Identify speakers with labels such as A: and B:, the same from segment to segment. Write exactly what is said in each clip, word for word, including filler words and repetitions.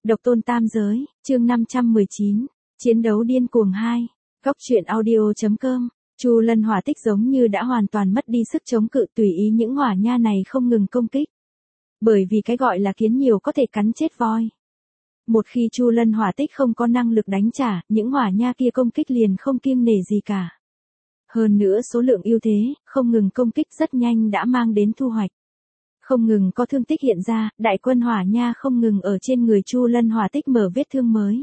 A: Độc tôn tam giới, chương năm trăm mười chín, chiến đấu điên cuồng hai, góc truyện audio.com, Chu Lân hỏa tích giống như đã hoàn toàn mất đi sức chống cự, tùy ý những hỏa nha này không ngừng công kích. Bởi vì cái gọi là kiến nhiều có thể cắn chết voi. Một khi Chu Lân hỏa tích không có năng lực đánh trả, những hỏa nha kia công kích liền không kiêng nể gì cả. Hơn nữa số lượng ưu thế, không ngừng công kích rất nhanh đã mang đến thu hoạch. Không ngừng có thương tích hiện ra, đại quân hỏa nha không ngừng ở trên người Chu Lân hỏa tích mở vết thương mới.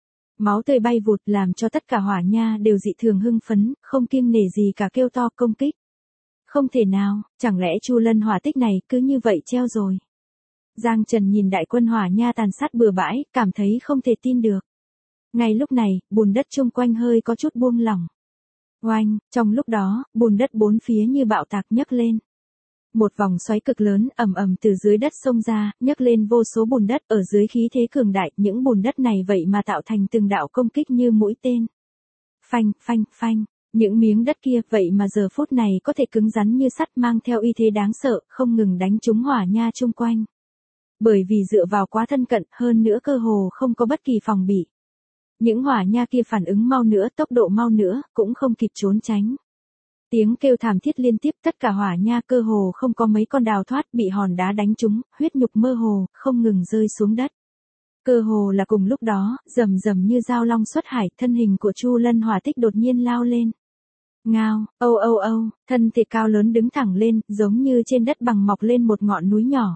A: Máu tươi bay vụt làm cho tất cả hỏa nha đều dị thường hưng phấn, không kiêng nể gì cả kêu to công kích. Không thể nào, chẳng lẽ Chu Lân hỏa tích này cứ như vậy treo rồi. Giang Trần nhìn đại quân hỏa nha tàn sát bừa bãi, cảm thấy không thể tin được. Ngay lúc này, bùn đất chung quanh hơi có chút buông lỏng. Oanh, trong lúc đó, bùn đất bốn phía như bạo tạc nhấc lên. Một vòng xoáy cực lớn ầm ầm từ dưới đất xông ra, nhấc lên vô số bùn đất ở dưới khí thế cường đại, những bùn đất này vậy mà tạo thành từng đạo công kích như mũi tên. Phanh, phanh, phanh, những miếng đất kia vậy mà giờ phút này có thể cứng rắn như sắt mang theo uy thế đáng sợ, không ngừng đánh trúng hỏa nha chung quanh. Bởi vì dựa vào quá thân cận, hơn nữa cơ hồ không có bất kỳ phòng bị. Những hỏa nha kia phản ứng mau nữa, tốc độ mau nữa, cũng không kịp trốn tránh. Tiếng kêu thảm thiết liên tiếp, tất cả hỏa nha cơ hồ không có mấy con đào thoát, bị hòn đá đánh trúng, huyết nhục mơ hồ, không ngừng rơi xuống đất. Cơ hồ là cùng lúc đó, rầm rầm như dao long xuất hải, thân hình của Chu Lân hỏa tích đột nhiên lao lên. Ngao, âu âu âu, thân thể cao lớn đứng thẳng lên, giống như trên đất bằng mọc lên một ngọn núi nhỏ.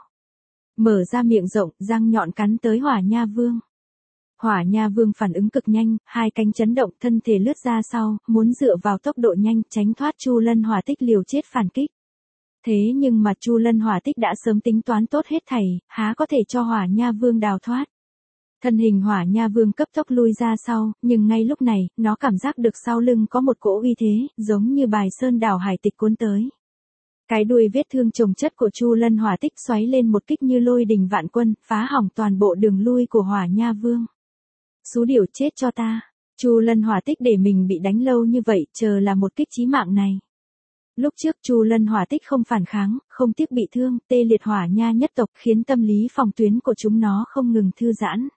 A: Mở ra miệng rộng, răng nhọn cắn tới hỏa nha vương. Hỏa nha vương phản ứng cực nhanh, hai cánh chấn động, thân thể lướt ra sau, muốn dựa vào tốc độ nhanh tránh thoát Chu Lân hỏa tích liều chết phản kích. Thế nhưng mà Chu Lân hỏa tích đã sớm tính toán tốt hết thảy, há có thể cho hỏa nha vương đào thoát. Thân hình hỏa nha vương cấp tốc lui ra sau, nhưng ngay lúc này, nó cảm giác được sau lưng có một cỗ uy thế, giống như bài sơn đảo hải tịch cuốn tới. Cái đuôi vết thương chồng chất của Chu Lân hỏa tích xoáy lên một kích như lôi đình vạn quân, phá hỏng toàn bộ đường lui của hỏa nha vương. Xú điểu chết cho ta. Chu Lân hỏa tích để mình bị đánh lâu như vậy, chờ là một kích chí mạng này. Lúc trước Chu Lân hỏa tích không phản kháng, không tiếc bị thương, tê liệt hỏa nha nhất tộc, khiến tâm lý phòng tuyến của chúng nó không ngừng thư giãn.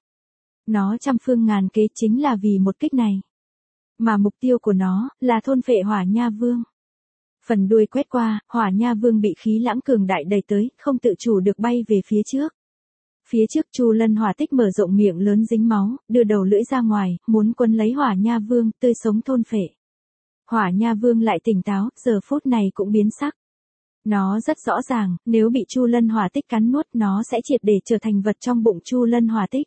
A: Nó trăm phương ngàn kế chính là vì một kích này. Mà mục tiêu của nó là thôn phệ hỏa nha vương. Phần đuôi quét qua, hỏa nha vương bị khí lãng cường đại đẩy tới, không tự chủ được bay về phía trước. Phía trước Chu Lân hỏa tích mở rộng miệng lớn dính máu, đưa đầu lưỡi ra ngoài, muốn quấn lấy hỏa nha vương, tươi sống thôn phệ. Hỏa nha vương lại tỉnh táo, giờ phút này cũng biến sắc. Nó rất rõ ràng, nếu bị Chu Lân hỏa tích cắn nuốt, nó sẽ triệt để trở thành vật trong bụng Chu Lân hỏa tích.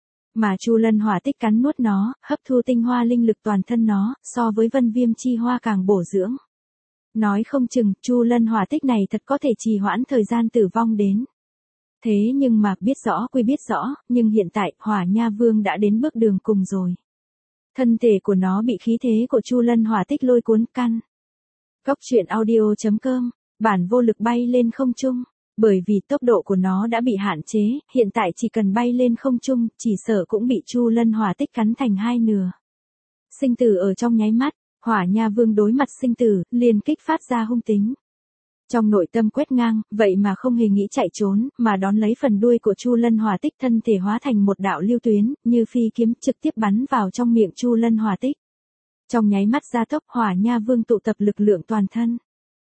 A: Mà Chu Lân hỏa tích cắn nuốt nó, hấp thu tinh hoa linh lực toàn thân nó, so với vân viêm chi hoa càng bổ dưỡng. Nói không chừng, Chu Lân hỏa tích này thật có thể trì hoãn thời gian tử vong đến. Thế nhưng mà, biết rõ quy biết rõ, nhưng hiện tại, hỏa nha vương đã đến bước đường cùng rồi. Thân thể của nó bị khí thế của Chu Lân hỏa tích lôi cuốn căn. Góc truyện audio.com, bản vô lực bay lên không trung. Bởi vì tốc độ của nó đã bị hạn chế, hiện tại chỉ cần bay lên không trung, chỉ sợ cũng bị Chu Lân hỏa tích cắn thành hai nửa. Sinh tử ở trong nháy mắt, hỏa nha vương đối mặt sinh tử, liền kích phát ra hung tính. Trong nội tâm quét ngang, vậy mà không hề nghĩ chạy trốn, mà đón lấy phần đuôi của Chu Lân hỏa tích, thân thể hóa thành một đạo lưu tuyến, như phi kiếm trực tiếp bắn vào trong miệng Chu Lân hỏa tích. Trong nháy mắt gia tốc, hỏa nha vương tụ tập lực lượng toàn thân.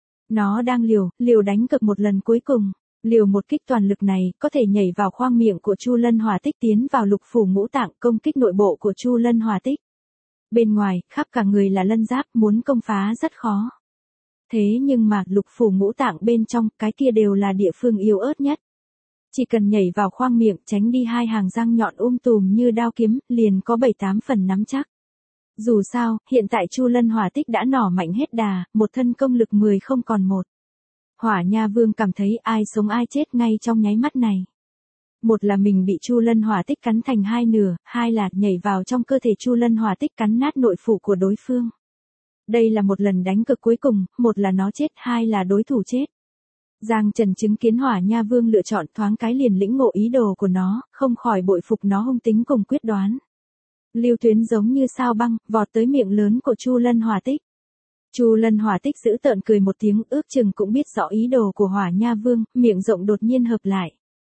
A: Nó đang liều, liều đánh cực một lần cuối cùng. Liều một kích toàn lực này, có thể nhảy vào khoang miệng của Chu Lân hỏa tích, tiến vào lục phủ ngũ tạng, công kích nội bộ của Chu Lân hỏa tích. Bên ngoài, khắp cả người là lân giáp, muốn công phá rất khó. Thế nhưng mà, lục phủ ngũ tạng bên trong, cái kia đều là địa phương yếu ớt nhất. Chỉ cần nhảy vào khoang miệng, tránh đi hai hàng răng nhọn um tùm như đao kiếm, liền có bảy tám phần nắm chắc. Dù sao, hiện tại Chu Lân hỏa tích đã nỏ mạnh hết đà, một thân công lực mười không còn một. Hỏa nha vương cảm thấy ai sống ai chết ngay trong nháy mắt này. Một là mình bị Chu Lân hỏa tích cắn thành hai nửa, hai là nhảy vào trong cơ thể Chu Lân hỏa tích cắn nát nội phủ của đối phương. Đây là một lần đánh cực cuối cùng, một là nó chết, hai là đối thủ chết. Giang Trần chứng kiến hỏa nha vương lựa chọn, thoáng cái liền lĩnh ngộ ý đồ của nó, không khỏi bội phục nó hung tính cùng quyết đoán. Lưu tuyến giống như sao băng, vọt tới miệng lớn của Chu Lân hỏa tích. Chu Lân hỏa tích giữ tợn cười một tiếng, ước chừng cũng biết rõ ý đồ của hỏa nha vương, miệng rộng đột nhiên hợp lại.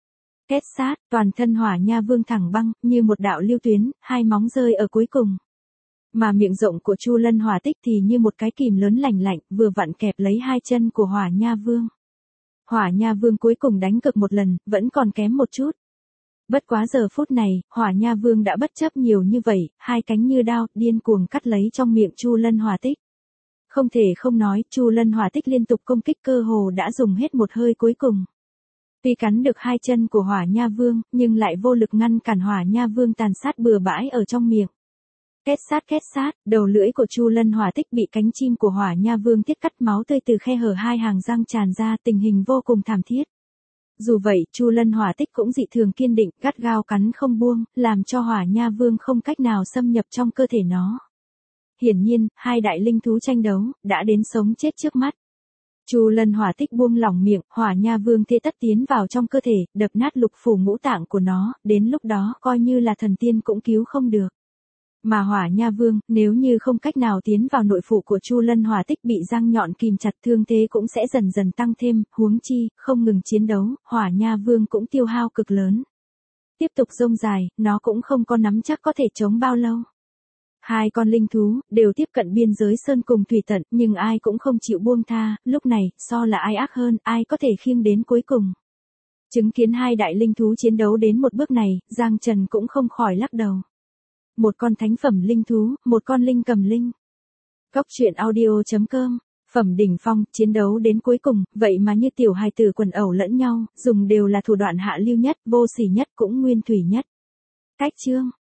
A: Kết sát, toàn thân Hỏa Nha Vương thẳng băng, như một đạo lưu tuyến, hai móng rơi ở cuối cùng. Mà miệng rộng của Chu Lân Hỏa Tích thì như một cái kìm lớn lành lạnh, vừa vặn kẹp lấy hai chân của Hỏa Nha Vương. Hỏa Nha Vương cuối cùng đánh cực một lần, vẫn còn kém một chút. Bất quá giờ phút này, Hỏa Nha Vương đã bất chấp nhiều như vậy, hai cánh như đao, điên cuồng cắt lấy trong miệng Chu Lân Hỏa Tích. Không thể không nói, Chu Lân Hỏa Tích liên tục công kích cơ hồ đã dùng hết một hơi cuối cùng. Tuy cắn được hai chân của Hỏa Nha Vương, nhưng lại vô lực ngăn cản Hỏa Nha Vương tàn sát bừa bãi ở trong miệng. Kết sát kết sát, đầu lưỡi của Chu Lân Hỏa Tích bị cánh chim của Hỏa Nha Vương tiết cắt, máu tươi từ khe hở hai hàng răng tràn ra, tình hình vô cùng thảm thiết. Dù vậy, Chu Lân Hỏa Tích cũng dị thường kiên định, gắt gao cắn không buông, làm cho Hỏa Nha Vương không cách nào xâm nhập trong cơ thể nó. Hiển nhiên, hai đại linh thú tranh đấu, đã đến sống chết trước mắt. Chu Lân Hỏa Tích buông lỏng miệng, Hỏa Nha Vương thế tất tiến vào trong cơ thể, đập nát lục phủ ngũ tạng của nó, đến lúc đó, coi như là thần tiên cũng cứu không được. Mà Hỏa Nha Vương, nếu như không cách nào tiến vào nội phủ của Chu Lân Hỏa Tích bị răng nhọn kìm chặt, thương thế cũng sẽ dần dần tăng thêm, huống chi, không ngừng chiến đấu, Hỏa Nha Vương cũng tiêu hao cực lớn. Tiếp tục rông dài, nó cũng không có nắm chắc có thể chống bao lâu. Hai con linh thú, đều tiếp cận biên giới sơn cùng thủy tận, nhưng ai cũng không chịu buông tha, lúc này, so là ai ác hơn, ai có thể khiêng đến cuối cùng. Chứng kiến hai đại linh thú chiến đấu đến một bước này, Giang Trần cũng không khỏi lắc đầu. Một con thánh phẩm linh thú, một con linh cầm linh. Cốc truyện audio chấm com, phẩm đỉnh phong, chiến đấu đến cuối cùng, vậy mà như tiểu hài tử quần ẩu lẫn nhau, dùng đều là thủ đoạn hạ lưu nhất, vô sỉ nhất cũng nguyên thủy nhất. Cách chương